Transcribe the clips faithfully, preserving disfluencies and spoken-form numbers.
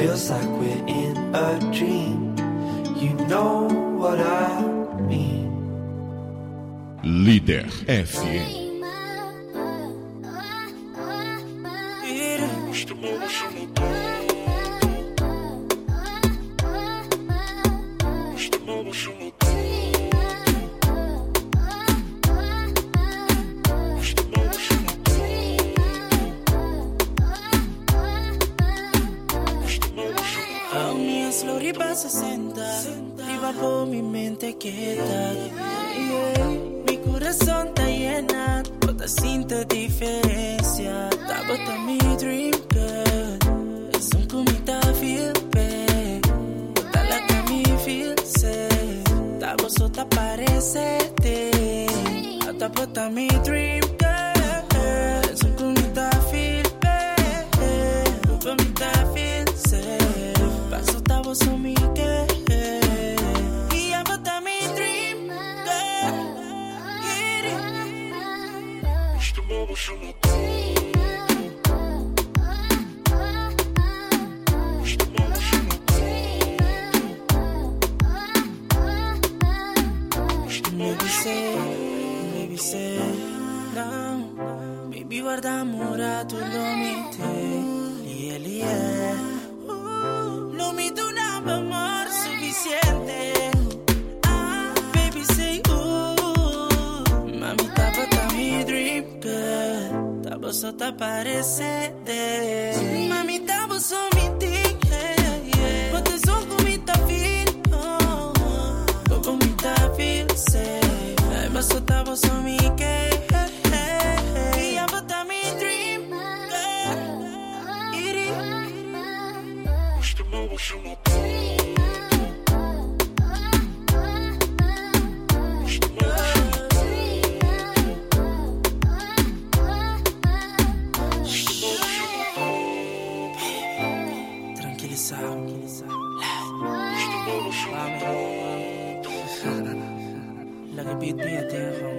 feels like we're in a dream. You know what I mean. Líder F M. Viva por mi mente quieta, yeah. Mi corazón está llena, toda siente diferencia. Tá bota mi dream girl, es un comita feel bad. Bota la que me feel safe, tá vos otra parece te. Tá bota mi dream girl, es un comita feel bad. Un comita feel safe, paso tá vos o mi que. Maybe say, maybe say, no. Baby guarda amore, tu lo mette. Lie, lie. No mi do nada amor suficiente. Ah, baby say, ooh. Mami, tapa ta mi dream girl. Tapa so ta parece de. Mami, tapa so mi thing, yeah, yeah. But there's so good me ta feel, oh. Go me ta feel safe. Mas so ta vos so mi que. Y ya bota mi dream girl. Iri. La que beat me a terre.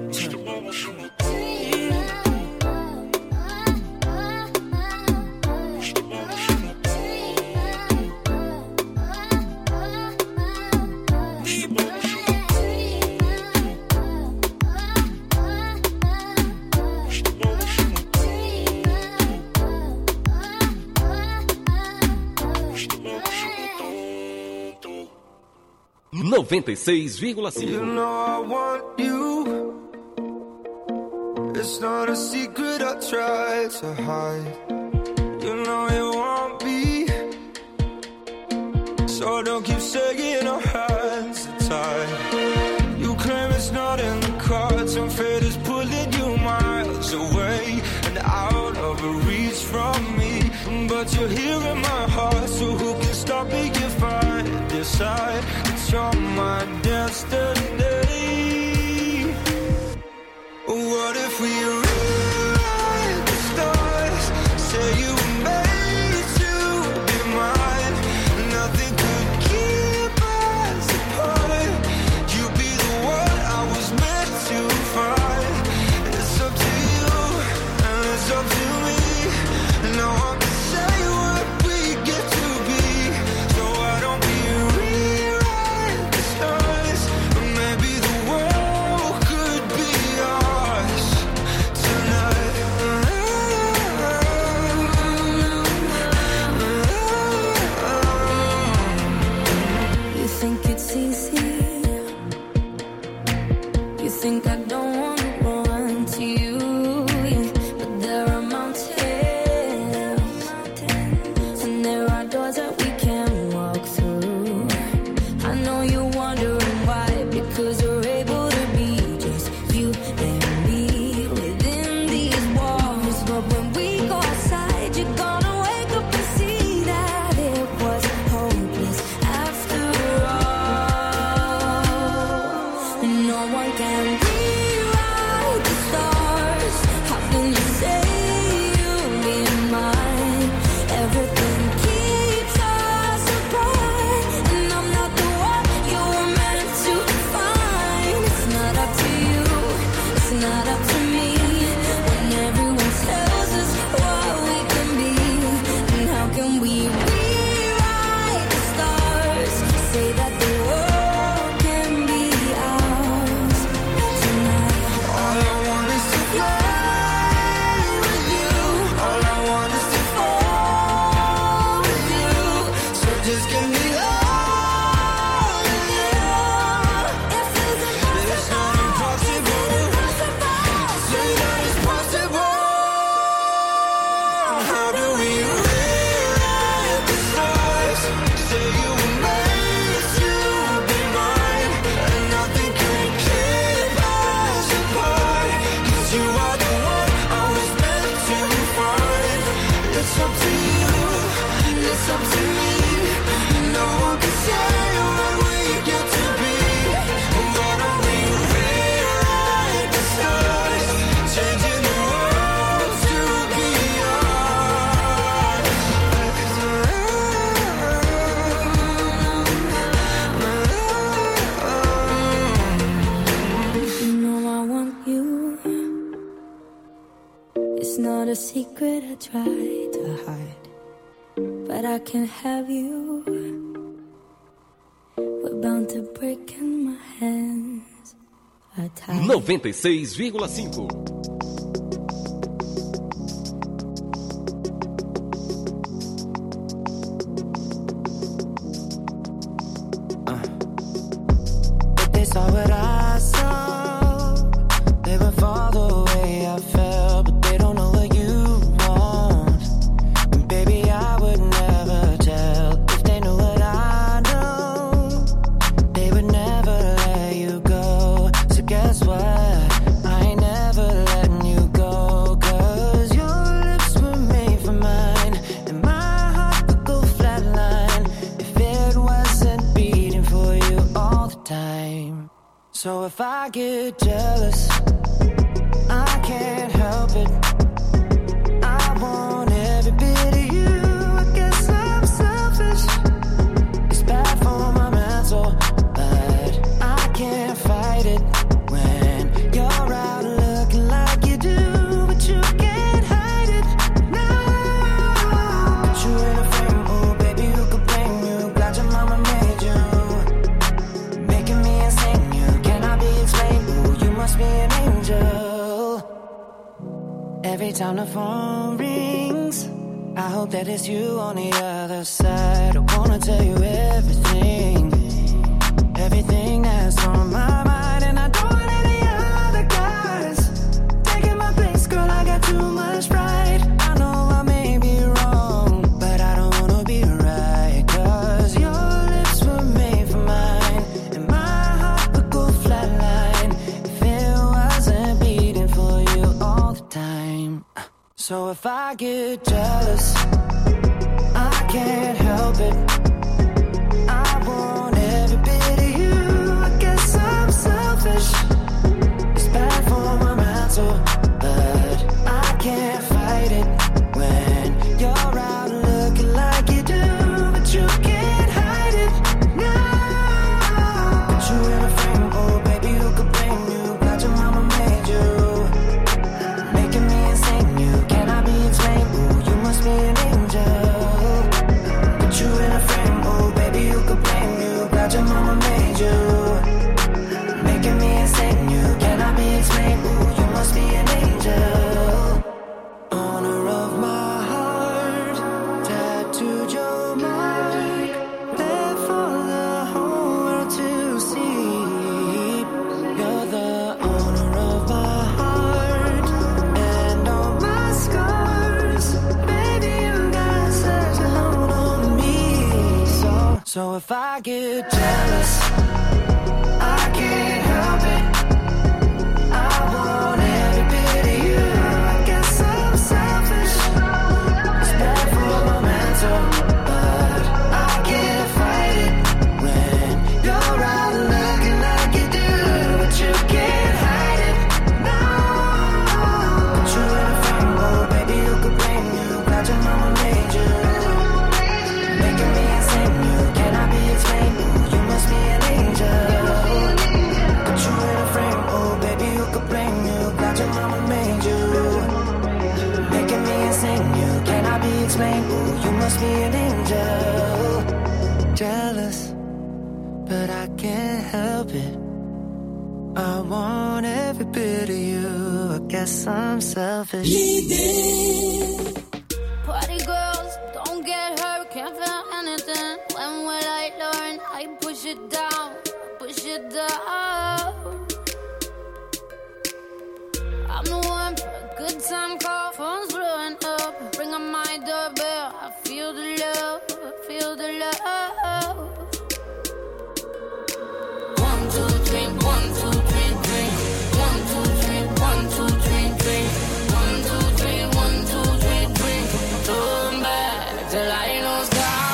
noventa e seis vírgula cinco. You know I want you. It's not a secret I try to hide. You know you want me. So don't keep saying our hands are tied. You claim it's not in the cards, and fate is pulling you miles away and out of reach from me. But you're here in my heart, so who can stop me if I decide that you're my destiny? What if we rewrite the stars? Say you were made to be mine. Nothing could keep us apart. You be the one I was meant to find. It's up to you and it's up to me. Now I'm to say what we get to be. So why don't we rewrite the stars? Or maybe it's up to me. No one can say what we get to be. Why don't we rewrite the stars, changing the world to be ours? You know I want you. It's not a secret I try to hide, but I can't have you. We're bound to break and my hands are tied. noventa e seis vírgula cinco. If they saw what I saw, they would fall the way I felt, but they don't know what you want. And baby, I would never tell. If they knew what I know, they would never let you go. So guess what? I ain't never letting you go. Cause your lips were made for mine, and my heart could go flatline if it wasn't beating for you all the time. So if I get jealous, I can't help it. I want every bit of you. I guess I'm selfish. It's bad for my mental, but I can't fight it when you're out looking like you do. But you can't hide it now. Put you in a frame, oh baby, who could blame you? Glad your mama made you, making me insane. You cannot be explained. Oh, you must be an angel. Every time the phone rings, I hope that it's you on the other side. I wanna tell you everything, everything that's on my mind. And I don't want any other guys taking my place, girl, I got too much pride. I know I may be wrong, but I don't wanna be right. Cause your lips were made for mine, and my heart could go flatline if it wasn't beating for you all the time. So if I get jealous, I can't help it. I want every bit of you. I guess I'm selfish. It's bad for my mental, but I can't fight it when you're out looking like you do. But you can't hide it now. Put you in a frame, oh baby, who could blame you? Glad your mama made you, making me insane. You cannot be explained. Ooh, you must be an angel. Put you in a frame, oh baby, who could blame you? Glad your mama made you, making me insane. You cannot be explained. Ooh, you must be an angel. Honor of my heart, tattooed your mark, there for the whole world to see. You're the owner of my heart and all my scars. Baby, you got such a hold on me. So, so if I get jealous, I can't help it. I want every bit of you. I guess I'm selfish. It's bad for my mental, but I can't fight it when you're out looking like you do. But you can't hide it now. Put you in a frame, oh baby, who could blame you? Glad your mama made you, making me insane. You cannot be explained. Ooh, you must be an angel. Put you in a frame, oh baby, who could blame you? Glad your mama made you, making me insane. You cannot be explained. Ooh, you must be an angel. Jealous, but I can't help it. I want every bit of you. I guess I'm selfish. Party girls, don't get hurt, can't feel anything. When will I learn? I push it down, push it down. I'm the one for a good time call, phone's blowing up. Bring on my doorbell, I feel the love, feel the love. One, two, three, one, two, three, three. One, two, three, one, two, three, three. One, two, three, one, two, three, three. Turn back till I ain't no sky.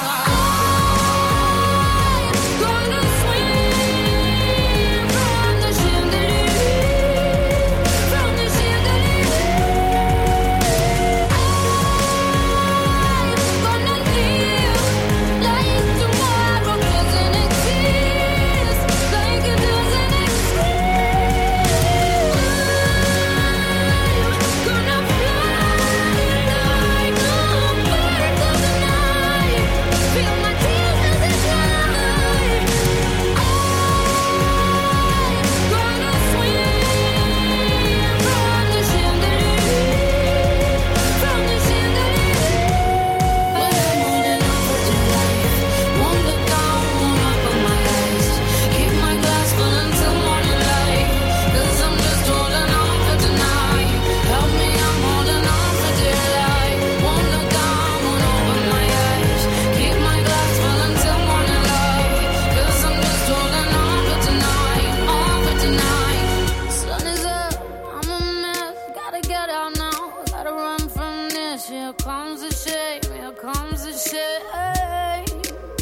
comes the shame, here comes the shame.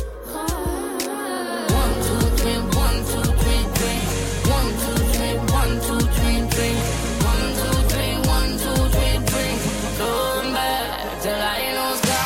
One, two, three, one, two, three, three. One, two, three, one, two, three, three. One, two, three, one, two, three, three. Going back till I ain't no sky.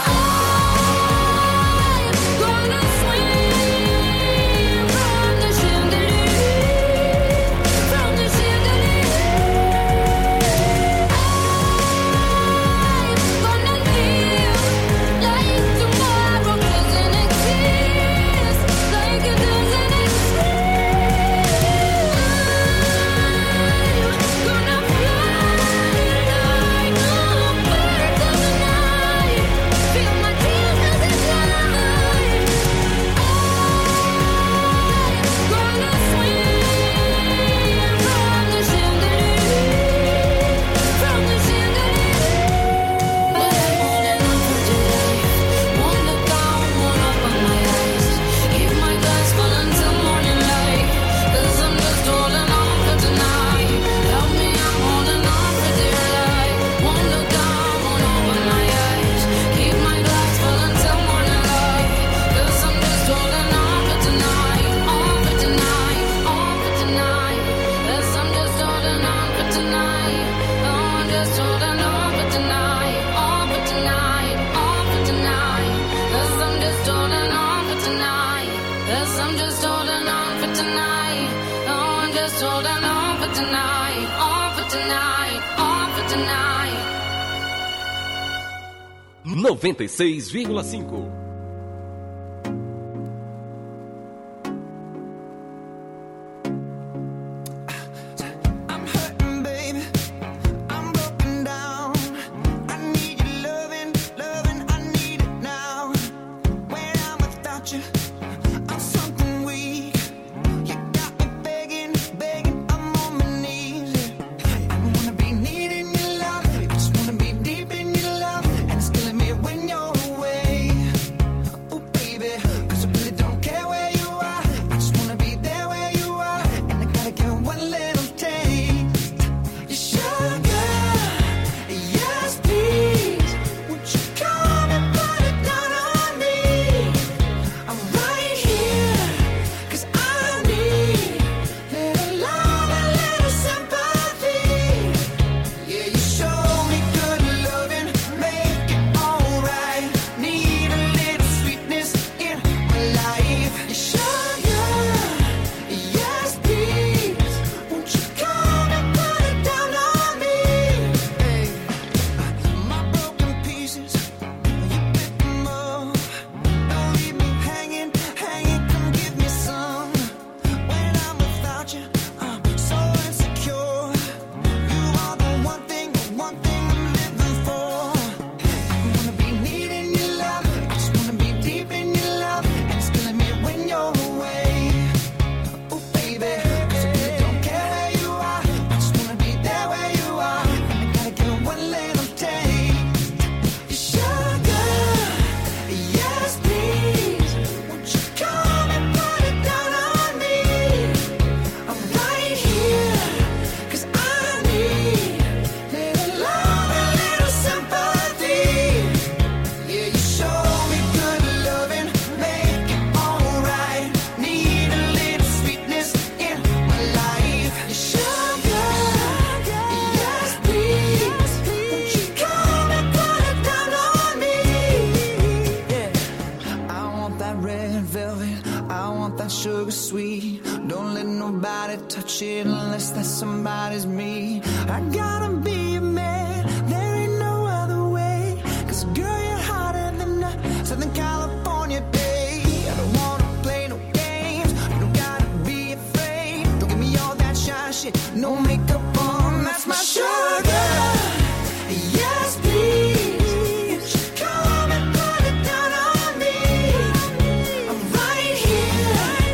noventa e seis vírgula cinco.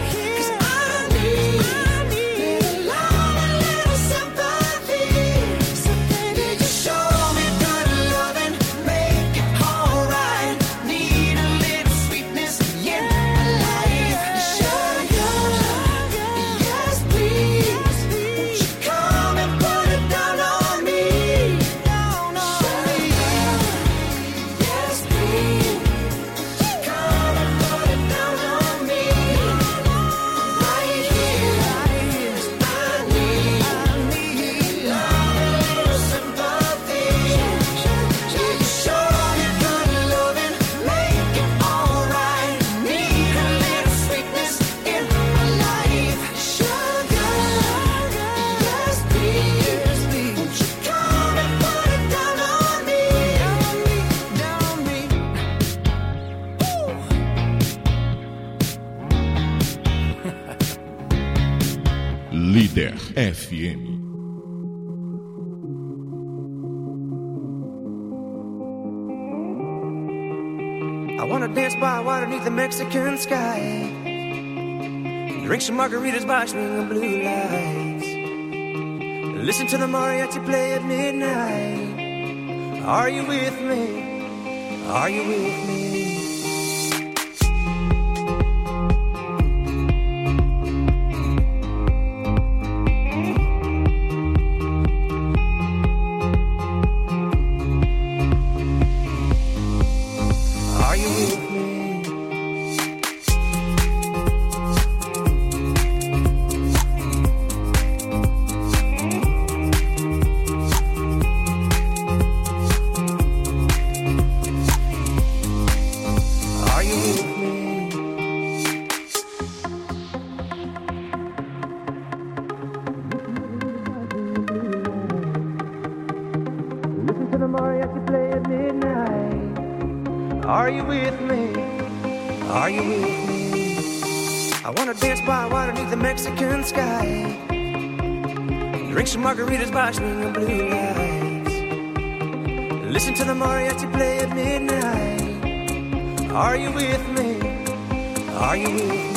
Sympathy. Líder F M. I wanna dance by water beneath the Mexican sky, drink some margaritas by swinging blue lights, listen to the mariachi play at midnight. Are you with me? Are you with me? Mexican sky, drink some margaritas by swinging blue lights, listen to the mariachi play at midnight. Are you with me? Are you with me?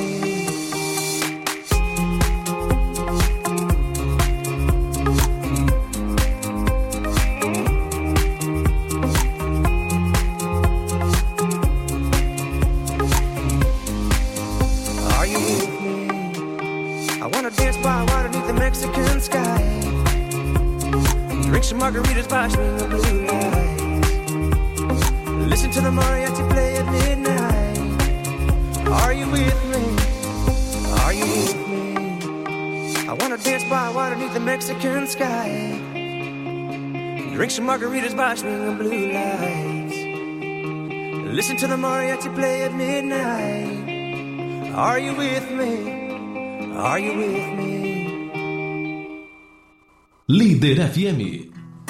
Margaritas by swinging blue lights, listen to the mariachi play at midnight. Are you with me? Are you with me? I wanna dance by water beneath the Mexican sky, drink some margaritas by swinging blue lights, listen to the mariachi play at midnight. Are you with me? Are you with me? Líder F M.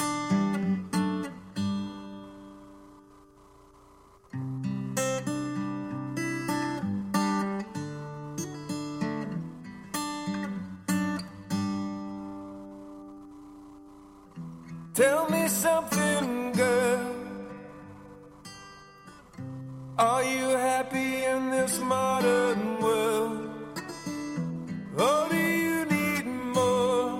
Tell me something, girl. Are you happy in this modern world? Or do you need more?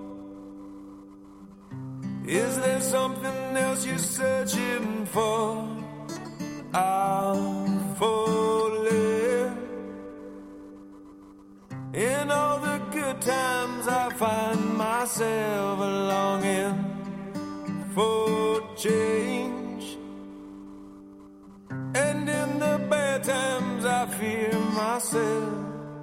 Is there something else you're searching for? I'm falling. In all the good times I find myself longing for change, and in the bad times I fear myself.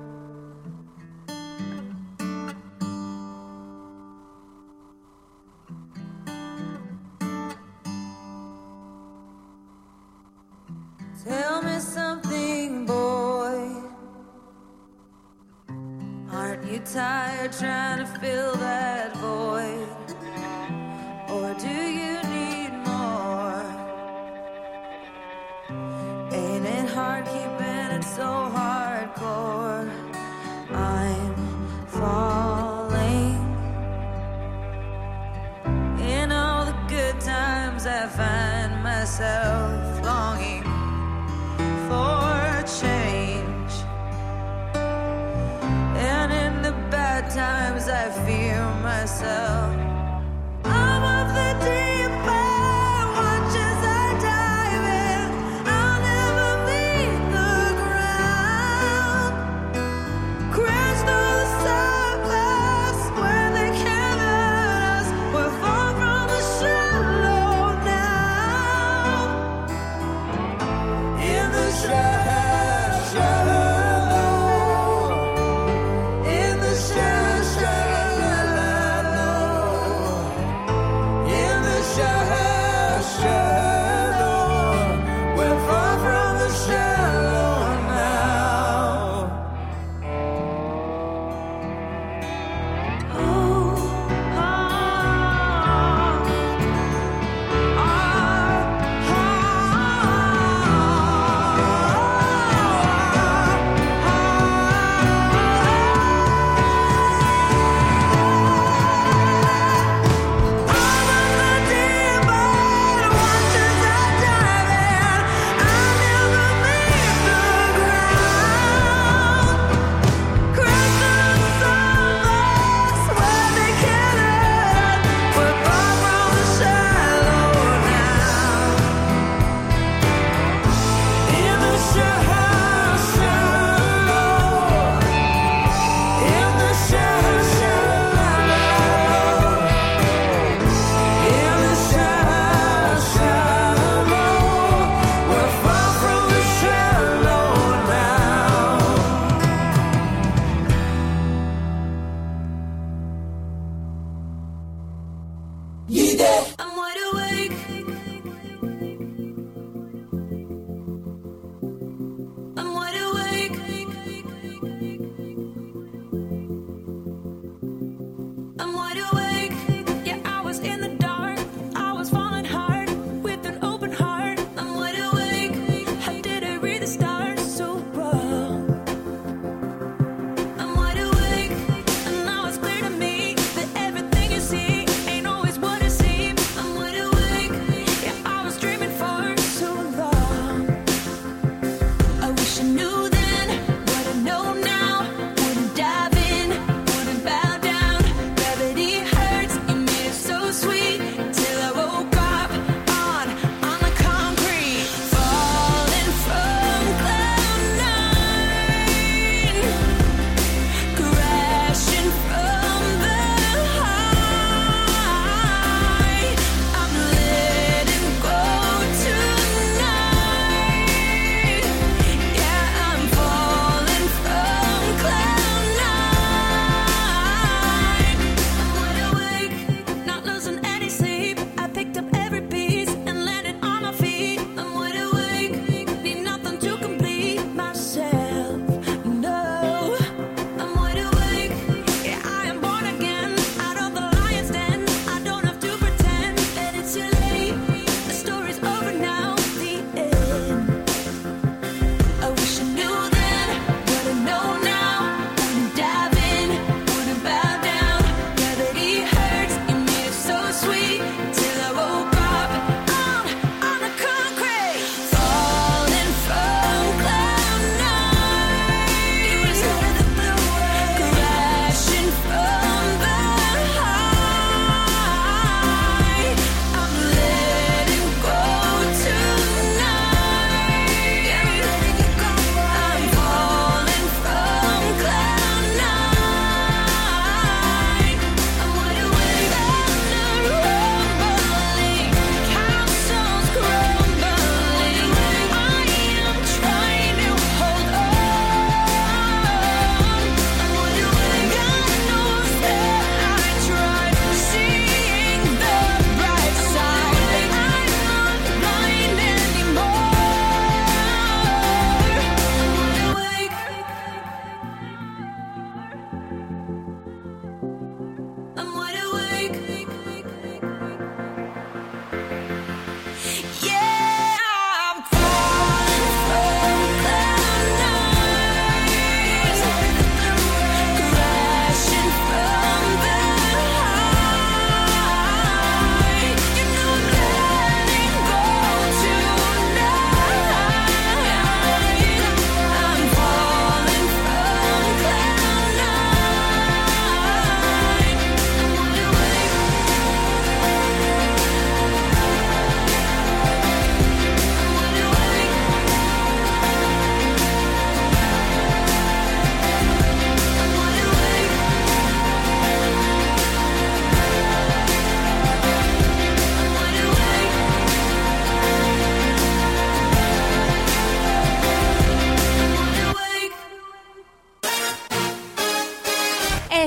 Tell me something, boy. Aren't you tired trying to fill that void? Or do you need more? Ain't it hard keeping it so hardcore? I'm falling. In all the good times I find myself longing for change, and in the bad times I fear myself. I'm of the deep end, watch as I dive in. I'll never meet the ground. Crash through the surface where they can't hurt us. We're far from the shallow now.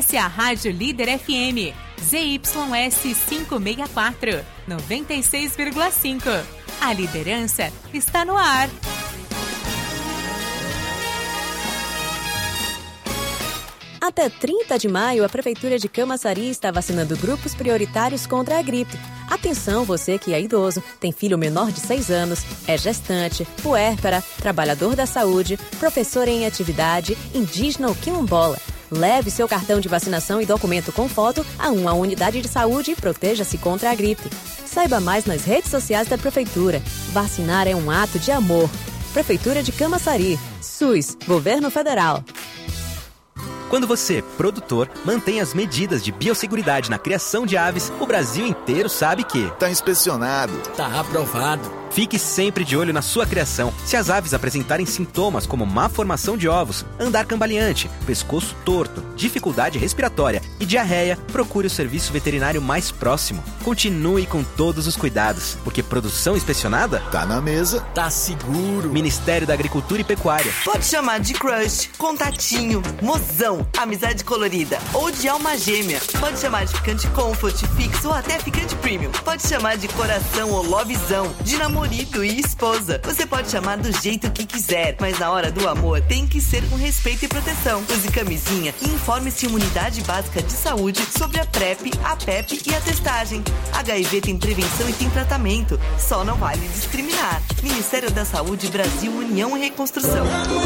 Sintonize a Rádio Líder F M, Z Y S quinhentos e sessenta e quatro, noventa e seis vírgula cinco. A liderança está no ar. Até trinta de maio, a Prefeitura de Camaçari está vacinando grupos prioritários contra a gripe. Atenção, você que é idoso, tem filho menor de seis anos, é gestante, puérpera, trabalhador da saúde, professor em atividade, indígena ou quilombola. Leve seu cartão de vacinação e documento com foto a uma unidade de saúde e proteja-se contra a gripe. Saiba mais nas redes sociais da Prefeitura. Vacinar é um ato de amor. Prefeitura de Camaçari. SUS, Governo Federal. Quando você, produtor, mantém as medidas de biosseguridade na criação de aves, o Brasil inteiro sabe que tá inspecionado, tá aprovado. Fique sempre de olho na sua criação. Se as aves apresentarem sintomas como má formação de ovos, andar cambaleante, pescoço torto, dificuldade respiratória e diarreia, procure o serviço veterinário mais próximo. Continue com todos os cuidados, porque produção inspecionada tá na mesa, tá seguro. Ministério da Agricultura e Pecuária. Pode chamar de crush, contatinho, mozão, amizade colorida ou de alma gêmea. Pode chamar de ficante comfort, fixo ou até ficante premium. Pode chamar de coração ou lovezão, de namorado marido e esposa. Você pode chamar do jeito que quiser, mas na hora do amor tem que ser com respeito e proteção. Use camisinha e informe-se em Unidade Básica de Saúde sobre a PrEP, a PEP e a testagem. H I V tem prevenção e tem tratamento. Só não vale discriminar. Ministério da Saúde, Brasil, União e Reconstrução.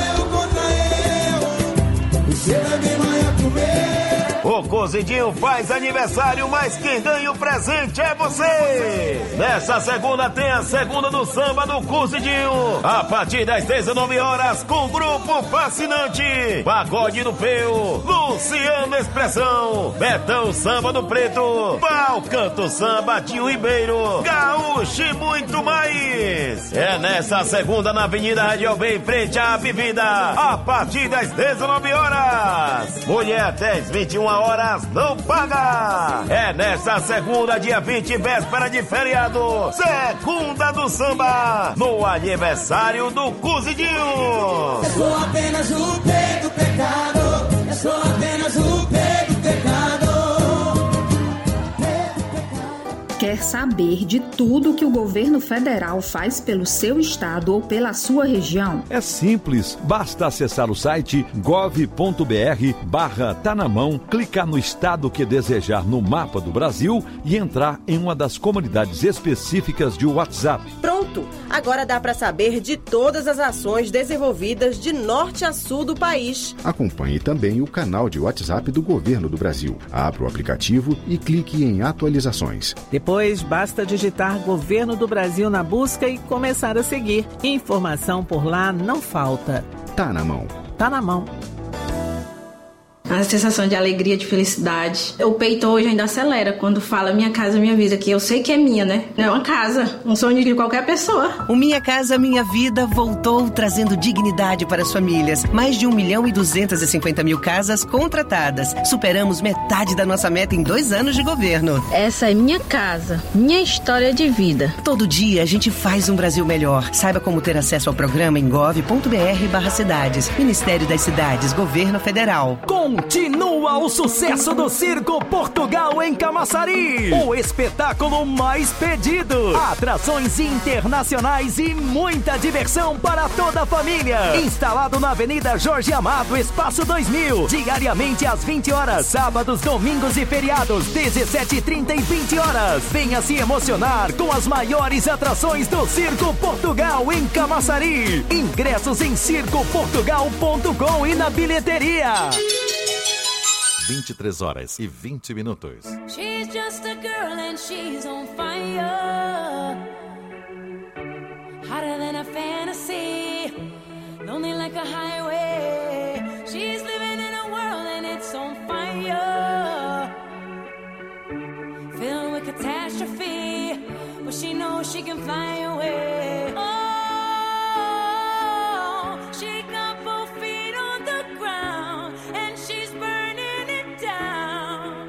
O Cozidinho faz aniversário, mas quem ganha o presente é você! Nessa segunda tem a segunda do samba do Cozidinho, a partir das dezenove horas, com o grupo Fascinante, Pagode do Peu, Luciano Expressão, Betão Samba do Preto, Pau Canto Samba Tio Ribeiro, Gaúcho e muito mais! É nessa segunda na Avenida Radial B, em frente à Bebida, a partir das dezenove horas. Mulher até as vinte e uma horas não paga. É nessa segunda, dia vinte, véspera de feriado, segunda do samba, no aniversário do Cozidinho. Eu sou apenas o pé do pecado. Eu sou apenas o pé do pecado. Quer saber de tudo que o governo federal faz pelo seu estado ou pela sua região? É simples, basta acessar o site gov ponto br barra tá na mão, clicar no estado que desejar no mapa do Brasil e entrar em uma das comunidades específicas de WhatsApp. Pronto! Agora dá para saber de todas as ações desenvolvidas de norte a sul do país. Acompanhe também o canal de WhatsApp do Governo do Brasil. Abra o aplicativo e clique em atualizações. Depois, basta digitar Governo do Brasil na busca e começar a seguir. Informação por lá não falta. Tá na mão. Tá na mão. A sensação de alegria, de felicidade. O peito hoje ainda acelera quando fala Minha Casa Minha Vida, que eu sei que é minha, né? É uma casa, um sonho de qualquer pessoa. O Minha Casa Minha Vida voltou trazendo dignidade para as famílias. Mais de um milhão e duzentas e cinquenta mil casas contratadas. Superamos metade da nossa meta em dois anos de governo. Essa é minha casa, minha história de vida. Todo dia a gente faz um Brasil melhor. Saiba como ter acesso ao programa em gov ponto br barra cidades. Ministério das Cidades, Governo Federal. Continua o sucesso do Circo Portugal em Camaçari. O espetáculo mais pedido. Atrações internacionais e muita diversão para toda a família. Instalado na Avenida Jorge Amado, Espaço dois mil. Diariamente às vinte horas. Sábados, domingos e feriados, dezessete e trinta e vinte horas. Venha se emocionar com as maiores atrações do Circo Portugal em Camaçari. Ingressos em circo portugal ponto com e na bilheteria. vinte e três horas e vinte minutos. She's just a girl and she's on fire. Hotter than a fantasy. Lonely like a highway. She's living in a world and it's on fire. Filled with catastrophe. But she knows she can fly away. Oh, she got both feet on the ground. And she's burning down.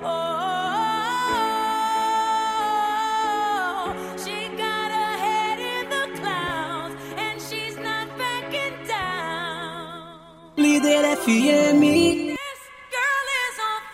Oh, she got her head in the clouds and she's not backing down. Líder F M. This girl is on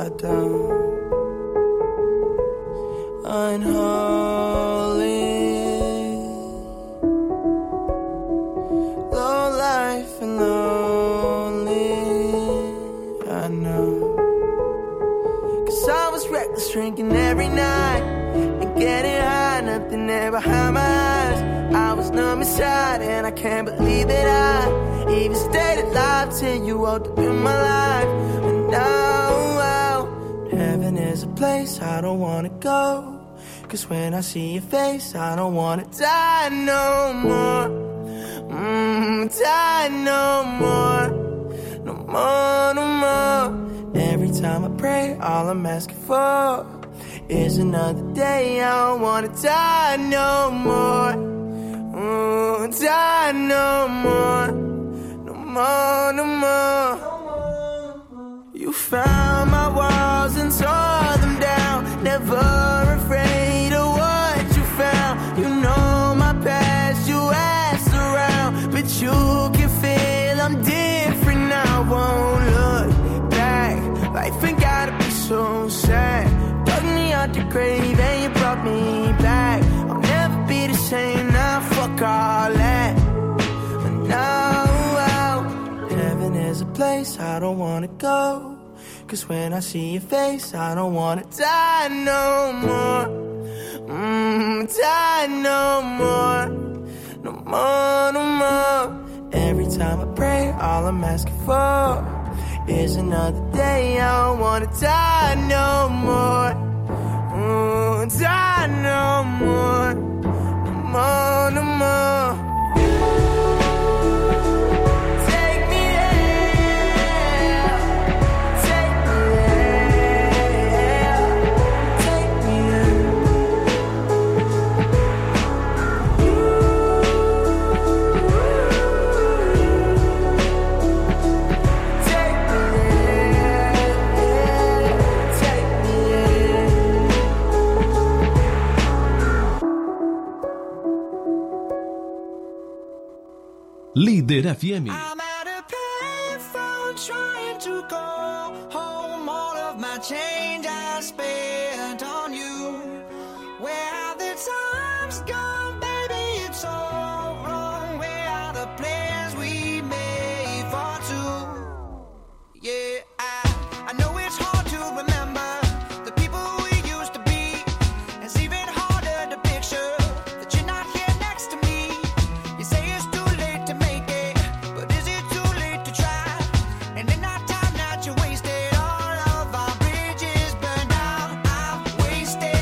upside down. Unholy, low life and lonely, I know. Cause I was reckless, drinking every night and getting high, nothing there behind my eyes. I was numb inside and I can't believe that I even stayed alive till you walked up in my life. And now heaven is a place I don't wanna go, cause when I see your face I don't wanna die no more. Mmm, die no more. No more, no more. Every time I pray, all I'm asking for is another day. I don't wanna die no more. Mm, die no more. No more, no more. You found my walls and tore them down, never afraid of what you found. You know my past, you asked around, but you can feel I'm different now. Won't look back, life ain't gotta be so sad. Dug me out the grave and you brought me back. I'll never be the same now, fuck all that. And now, heaven is a place I don't wanna go, cause when I see your face I don't wanna die no more. Mmm, die no more. No more, no more. Every time I pray, all I'm asking for is another day. I don't wanna die no more. Mm, die no more. No more, no more. Líder F M. I'm at a payphone trying to go home. All of my change I spent on you. Where are the times gone, baby? It's all wrong. Where are the plans we made for two? Yeah, I, I know it's hard to remember the people we used to be. It's even harder to picture that you're not here next to me. You say it's too late to make it, but is it too late to try? And in that time that you wasted, all of our bridges burned out. I've wasted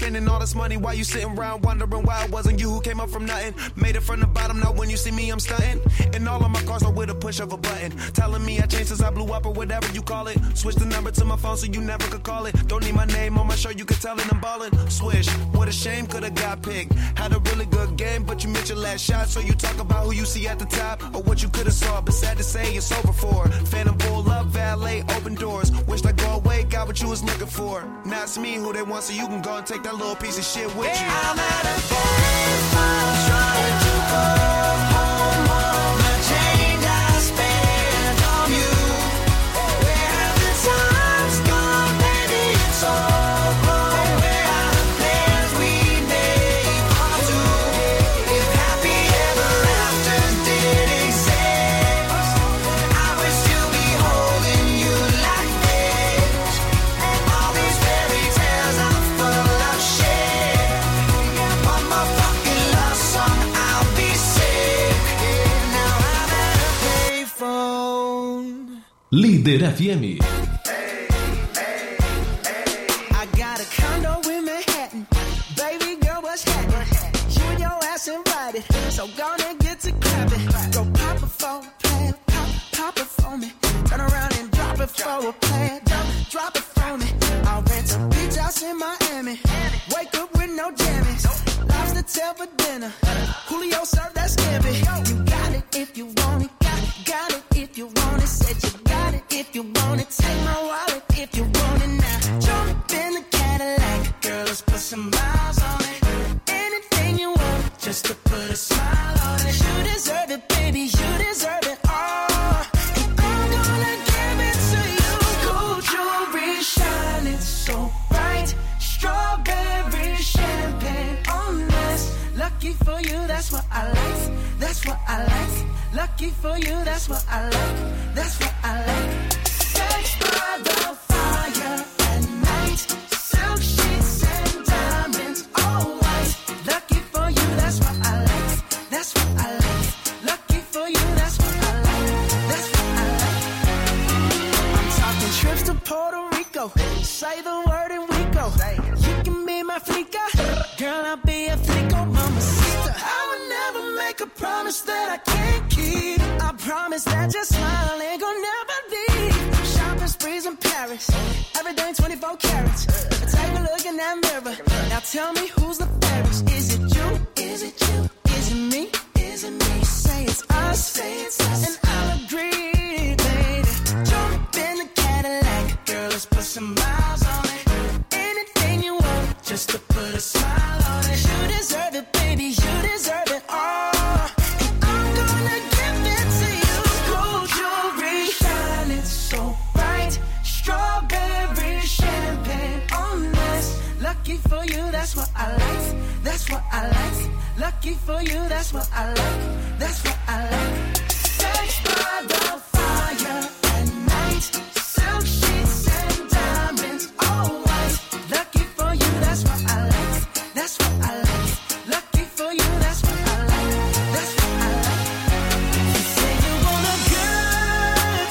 spending all this money while you sitting around wondering why it wasn't you who came up from nothing. Made it from the bottom, now when you see me, I'm stunting. And all of my cars are with a push of a button. Telling me I changed since I blew up or whatever you call it. Switch the number to my phone so you never could call it. Don't need my name on my shirt, you could tell it I'm ballin'. Swish, what a shame, could've got picked. Had a really good game, but you missed your last shot. So you talk about who you see at the top or what you could've saw. But sad to say, it's over for. Phantom pull up, valet, open doors. Wished I go away, got what you was looking for. Now it's me who they want, so you can go and take that little piece of shit with you. I'm at a payphone trying to go home. All the change I spent on you. Where have the times gone, baby? It's all gone. Where are the plans we made for two? If happy ever after did exist, I wish to be holding you like this. All these fairy tales are full of shit. One more fucking love song, I'll be sick. Now I'm at a payphone. Líder F M. I got a condo in Manhattan. Baby girl, what's happening? You and your ass invited, so gonna get to clapping. Go pop it for a plan, pop, pop it for me. Turn around and drop it for a plan, drop, drop it for me. I'll rent a beach house in Miami. Wake up with no jammies. Lobster tail for dinner. Julio served that scampi. You got it if you want it. Got it, got it if you want it. Said you got it if you want it. Take my wallet if you want it now. Jump in the Cadillac. Girl, let's put some miles on it. Anything you want, just to put a smile on it. You deserve it, baby. You deserve it all. And I'm gonna give it to you. Gold jewelry shining so bright. Strawberry champagne on us. Lucky for you, that's what I like. That's what I like. Lucky for you, that's what I like. That's what I like. Sex by the fire at night. Silk sheets and diamonds, all white. Lucky for you, that's what I like. That's what I like. Lucky for you, that's what I like. That's what I like. I'm talking trips to Puerto Rico. Say the word and we go. You can be my flica. Girl, I'll be a flico, mamacita. I would never make a promise that I can't keep. I promise that your smile ain't gonna never leave. Shopping sprees in Paris. Everything twenty-four carats. Take a look in that mirror. Now tell me who's the fairest. Is it you? Is it you? Is it me? Is it me? Say it's us. Say it's us. And I'll agree, baby. Jump in the Cadillac. Girl, let's put some miles on it. Anything you want, just to put a smile on it. You deserve it, baby. You deserve it all. And I'm gonna give it to you. Gold jewelry shining so bright. Strawberry champagne on us. Lucky for you, that's what I like. That's what I like. Lucky for you, that's what I like. That's what I like. Sex by the fire at night. Silk sheets and diamonds, all white. Lucky for you, that's what I like. That's what I like. Lucky for you, that's what I like. That's what I like. You say you want a good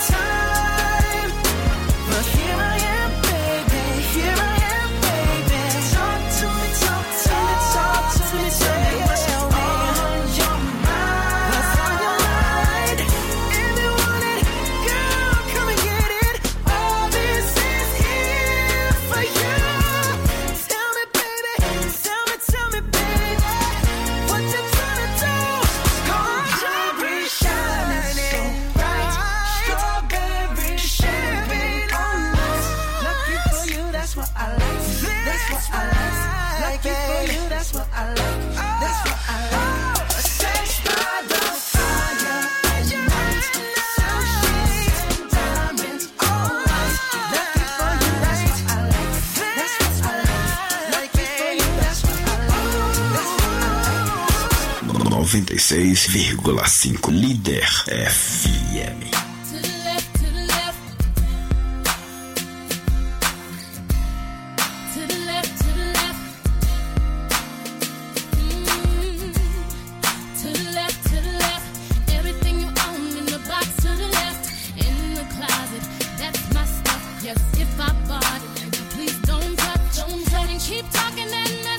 time, but here I am, baby. Here I am, baby. Talk to me, talk to me, talk to me. Tell me what's on your mind. What's on your mind? If you want it, girl, come and get it. All this is here for you. Tell me, baby. Tell me, tell me, baby. What you tryna do? Gold jewelry shining so bright. Strawberry champagne on us. Lucky for you, that's what I like. That's what I like. Lucky for you, that's what I like. That's what I like. Sex by the fire at night. Silk sheets and diamonds, all white. Lucky for you, that's what I like. That's what I like. Lucky for you, that's what I like. That's what I like. noventa e seis vírgula cinco Líder F M. To the left, to the left. To the left, to the left. Mm. To the left, to the left. Everything you own in the box to the left. In the closet, that's my stuff. Yes, if I bought it, please don't touch. Don't touch. And keep talking and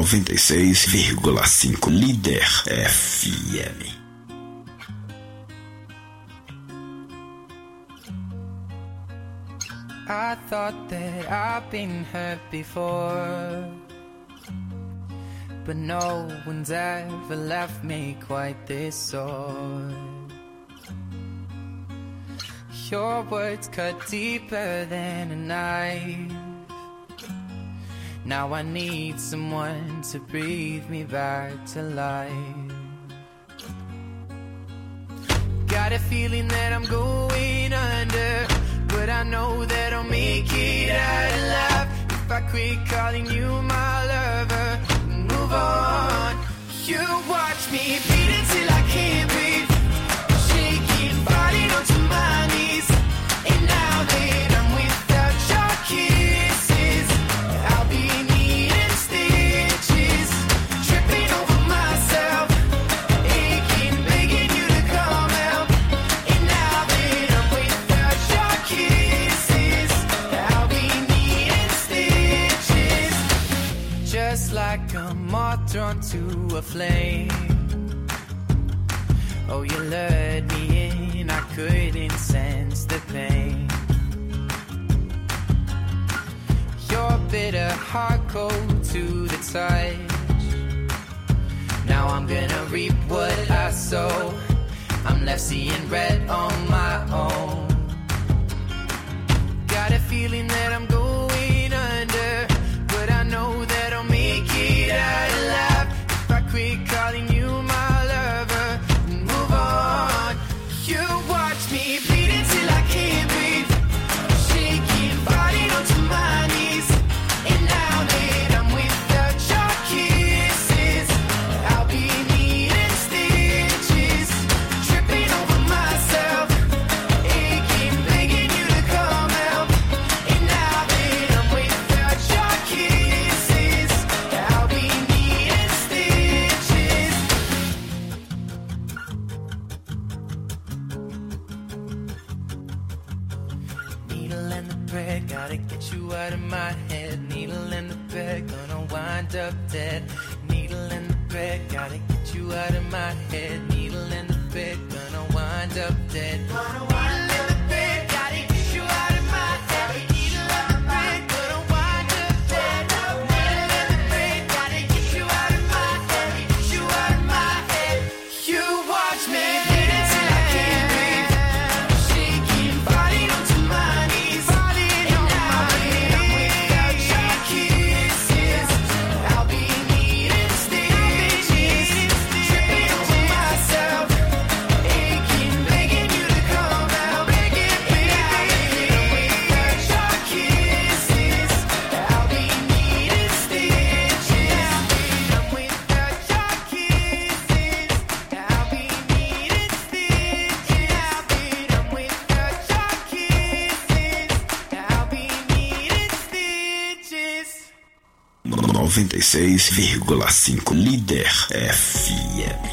noventa e seis vírgula cinco Líder F M. I thought that I've been hurt before, but no one's ever left me quite this sore. Your words cut deeper than a knife. Now I need someone to breathe me back to life. Got a feeling that I'm going under, but I know that I'll make it out alive if I quit calling you my lover and move on. You watch me bleed until I can't breathe, shaking, falling onto my knees. And now that I'm without your kisses, I'll be needing stitches, tripping over myself, aching, begging you to come help. And now that I'm without your kisses, I'll be needing stitches, just like a moth drawn to a flame. Oh, you lured me in, I couldn't sense the pain. Your bitter heart cold to the touch. Now I'm gonna reap what I sow. I'm left seeing red on my own. Got a feeling that I'm going under, but I know that I'll make it out alive if I quit calling you my lover and move on. You watch me bleed until I can't breathe, shaking, falling onto my knees. And now that I'm without your kisses, I'll be needing stitches, tripping over myself, aching, begging you to come help. And now that I'm without your kisses, I'll be needing stitches. Needle and the thread, gotta get you out of my head. Needle and the thread, gonna wind up dead. Needle and the thread, gotta get you out of my head. Needle and the thread, gonna wind up dead. Needle and the thread, gotta get you out of my head. Needle and the thread, gonna wind up dead. Needle and the thread, gotta get you out of my head. Get you out of my head. You watch me bleed until I can't breathe, shaking, falling onto my knees. And now that I'm without your kisses, I'll be needing stitches, tripping over myself, aching, begging you to come help. And now that I'm without your kisses, I'll be needing stitches. I'm without your kisses, I'll be needing stitches. I'm without your kisses, I'll be needing stitches. noventa e seis vírgula cinco Líder F M.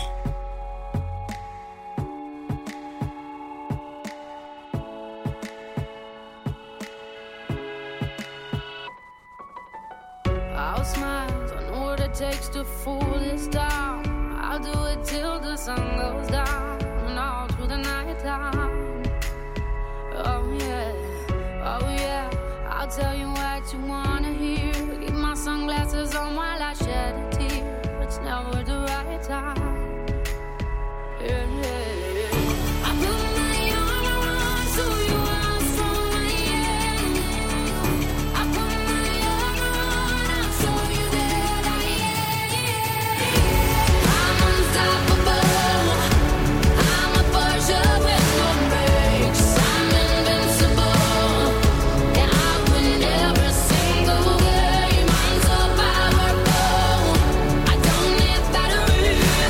I'll smile, I know what it takes to fool this town. I'll do it till the sun goes down and all through the night time. Oh yeah, oh yeah, I'll tell you what you wanna hear. Keep my sunglasses on while I shed a tear. It's never the right time. Yeah, yeah, yeah. I put my arm around so you are strong, yeah. I put my arm around, I'll show you that I am. I'm unstoppable. I'm a Porsche with no brakes. I'm invincible. Yeah, I win every single game. I'm so powerful. I don't need batteries.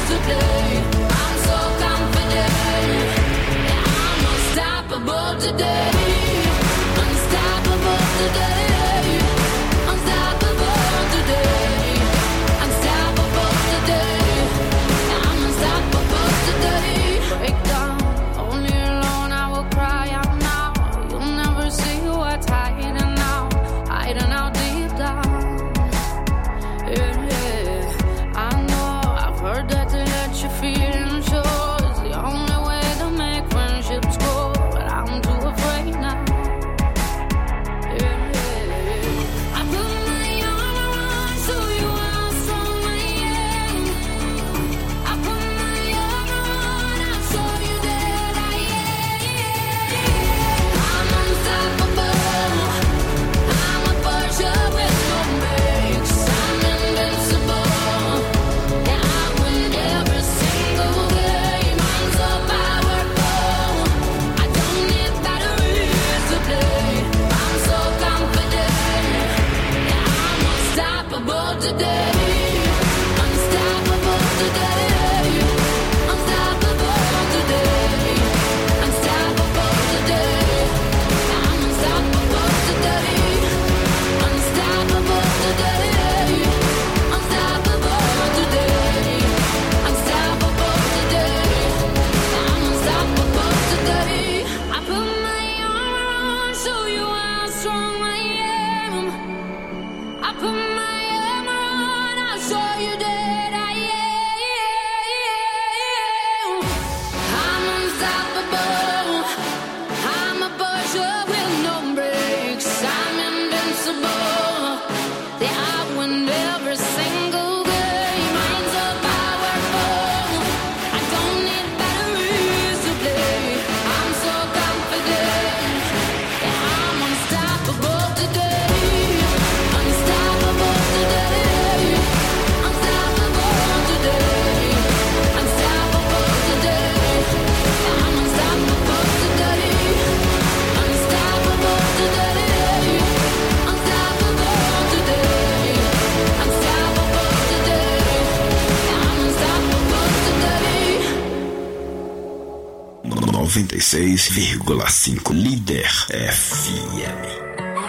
noventa e seis vírgula cinco Líder F M.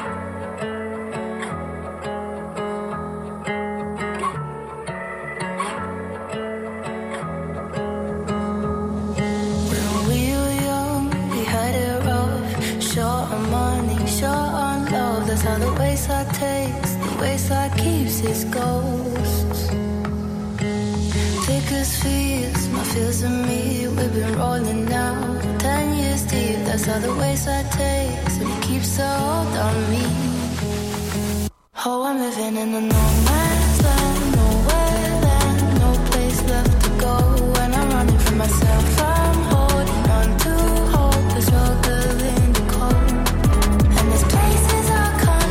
How the wayside takes, the wayside keeps its ghosts. Thick as fears, my fears and me, we've been rolling now. Ten years deep, that's how the wayside takes, and it keeps a hold on me. Oh, I'm living in a no man's land, nowhere land, no place left to go. And I'm running from myself, I'm holding on to hope, the struggle in the cold. And there's places I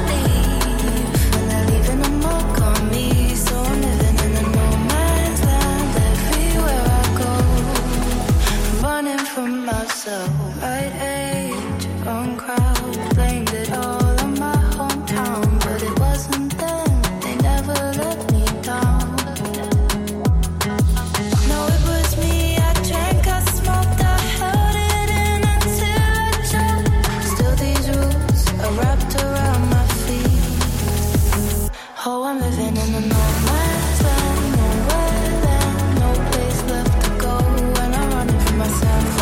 from myself, right age, wrong crowd, blamed it all on my hometown, but it wasn't them, they never let me down. No, it was me, I drank, I smoked, I held it in until I choked. Still these rules are wrapped around my feet. Oh, I'm living in the no man's land, nowhere land, no place left to go, and I'm running from myself.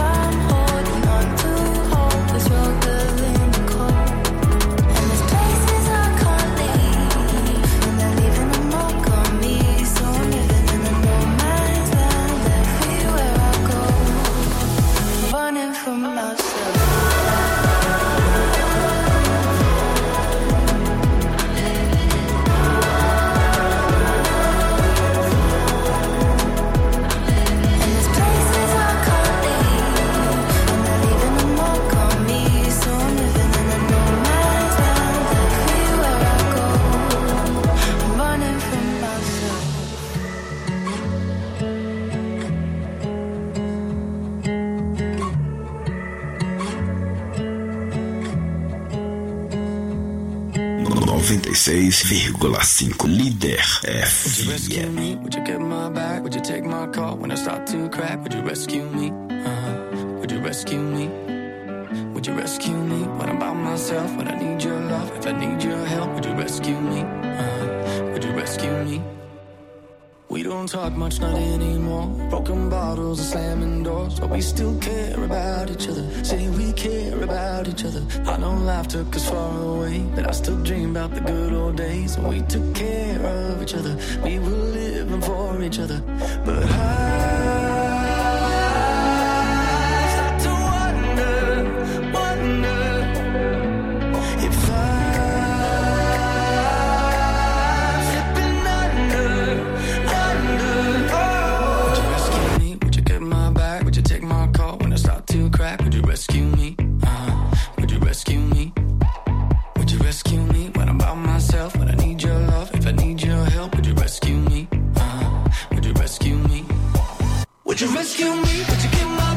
noventa e seis vírgula cinco Líder F M. Would you get my back? Would you take my call when I start to crack? Would you rescue me? Uh-huh. Would you rescue me? Would you rescue me when I'm by myself? When I need your love, if I need your help, would you rescue me? Uh-huh. Would you rescue me? We don't talk much, not anymore. Broken bottles and slamming doors, but we still care about each other. Say we care about each other. I know life took us far away, but I still dream about the good old days when we took care of each other. We were living for each other. But I start to wonder, wonder if I would you rescue me? Uh-huh. Would you rescue me? Would you rescue me when I'm by myself? When I need your love, if I need your help, would you rescue me? Uh-huh. Would you rescue me? Would you rescue me? Would you give my